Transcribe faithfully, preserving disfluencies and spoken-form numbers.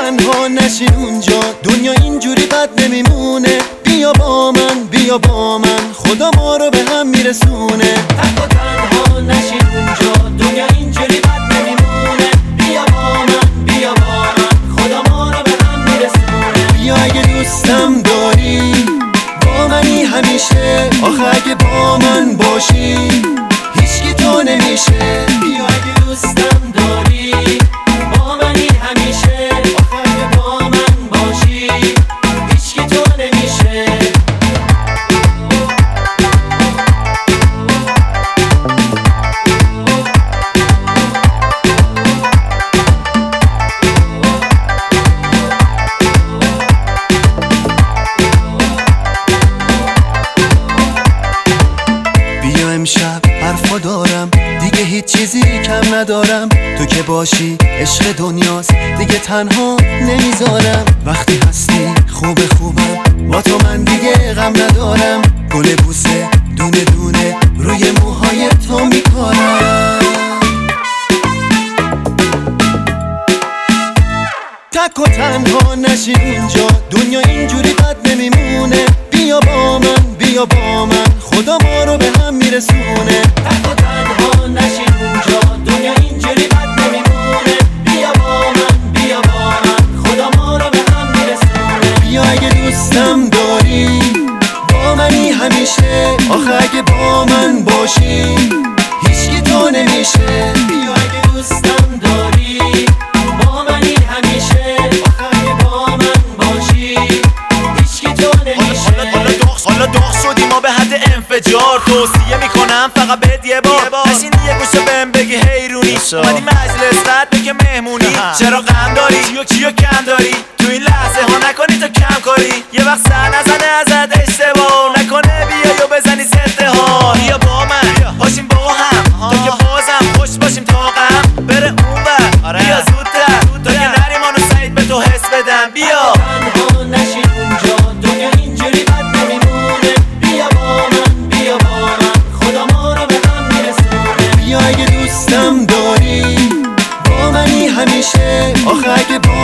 تنها نشین اونجا، دنیا اینجوری بد نمیمونه. بیا با من، بیا با من، خدا ما رو به هم میرسونه. تنها تنها نشین اونجا، دنیا اینجوری بد نمیمونه. بیا با من، بیا با من، خدا ما رو به هم میرسونه. بیا اگه دوستم داری با منی همیشه، آخه اگه با من باشی هیچکی تو نمیشه. بیا اگه دوستم داری با منی همیشه، آخه اگه با من باشی هیچکی تو نمیشه. بیا امشب حرفا دارم، دیگه هیچ چیزی کم ندارم. تو که باشی عشق دنیاست، دیگه تنها نمیذارم. وقتی هستی خوب خوبم، با تو من دیگه غم ندارم. گل بوسه دونه دونه روی موهای تو میکارم. تک و تنها نشین اونجا، دنیا اینجوری بد نمیمونه. بیا با من، بیا با من، خدا ما رو به هم میرسونه. تک و تنها نشین اونجا، دنیا اینجوری بد نمیمونه. بیا با من، بیا با من، خدا ما رو به هم میرسونه. بیا اگه دوستم داری با منی همیشه، آخه اگه با من باشی هیچکی تو نمیشه. بیا اگه دوستم داری با منی همیشه، آخه اگه با من باشی هیچکی تو نمیشه. حالا داغ شدیم ما به حد انفجار، توصیه میکنم فقط بهت یه بار نشین یه گوشه بهم بگی حیرونی. اومدی مجلس بعد بگه مهمونی، چرا غم داری چیو چیو کم داری؟ تو این لحظه ها نکنی تو کم کاری، یه وقت سر نزنه ازت اشتباه نکنه بیای و بزنی ضد ها. بیا با من باشیم با هم، تا که بازم خوش باشیم تا غم بره اونور. بیا زودتر تا که نریم آنو سعید به تو حس بدم. بیا تنها نشین اونجا، دنیا اینجوری بد نمیمونه. بیا با من، بیا با من، خدا ما رو به هم میرسونه. بیا اگه دوستم داری با منی همیشه، آخه اگه با